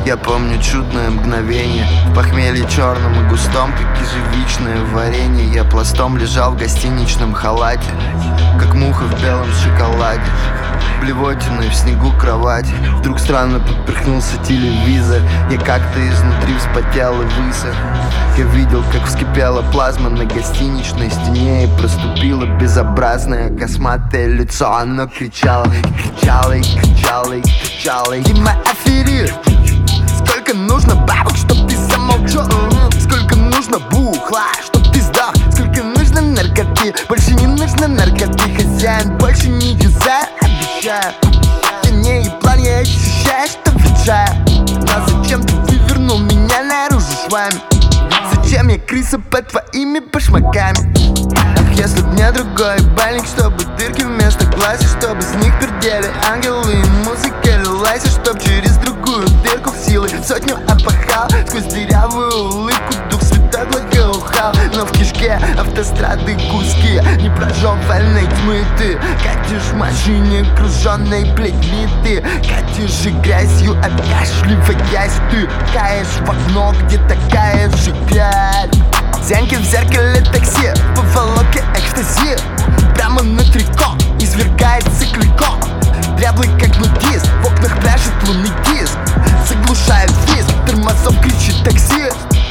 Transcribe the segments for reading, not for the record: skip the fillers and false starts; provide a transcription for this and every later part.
Я помню чудное мгновение в похмелье черном и густом, как ежевичное варенье. Я пластом лежал в гостиничном халате, как муха в белом шоколаде, блевотиной в снегу кровати. Вдруг странно поперхнулся телевизор. Я как-то изнутри вспотел и высох. Я видел, как вскипела плазма на гостиничной стене, и проступило безобразное косматое лицо. Оно кричало, и кричало, и кричало, и кричало: Дима, аферист! Сколько нужно бабок, чтоб ты замолчал? Сколько нужно бухла, чтоб ты сдох? Сколько нужно наркоты? Больше не нужно наркоты, хозяин, больше не юзай, обещаю. Я не еблан, я ощущаю, что ветшаю. Но зачем ты вывернул меня наружу швами? Зачем я крыса под твоими башмаками? Ах, если б мне другой бальник, чтобы дырки вместо глаз, и чтобы с них пердели ангелы, и музыка лилась, и чтоб через другую дырку силы сотню опахал. Сквозь дырявую улыбку дух святой благоухал. Но в кишке автострады куски непрожеванной тьмы. Ты катишь в машине, окруженной плетьми. Ты катишь и грязью, откашливаясь. Ты каешь в окно, где такая же грязь. Зяньки в зеркале такси, поволоки экстази. Прямо на трико извергается клико. Дряблый как нудист, в окнах пляшет лунный диск. Заглушает визг, тормозом кричит таксист.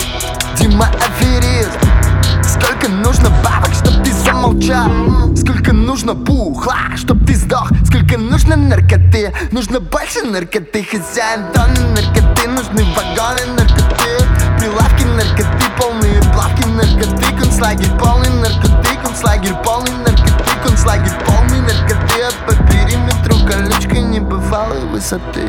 Дима, аферист! Сколько нужно бабок, чтоб ты замолчал? Сколько нужно бухла, чтоб ты сдох? Сколько нужно наркоты? Нужно больше наркоты, хозяин, тонны наркоты. Нужны вагоны наркоты, прилавки наркоты, полные плавки наркоты. Концлагерь полный наркоты, концлагерь полный наркоты, концлагерь полный наркоты. А по периметру колючкой небывалой высоты.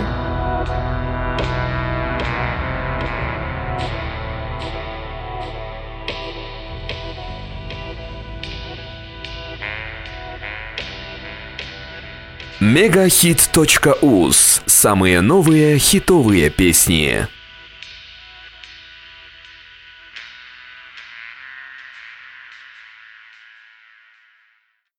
Мегахит.уз. Самые новые хитовые песни.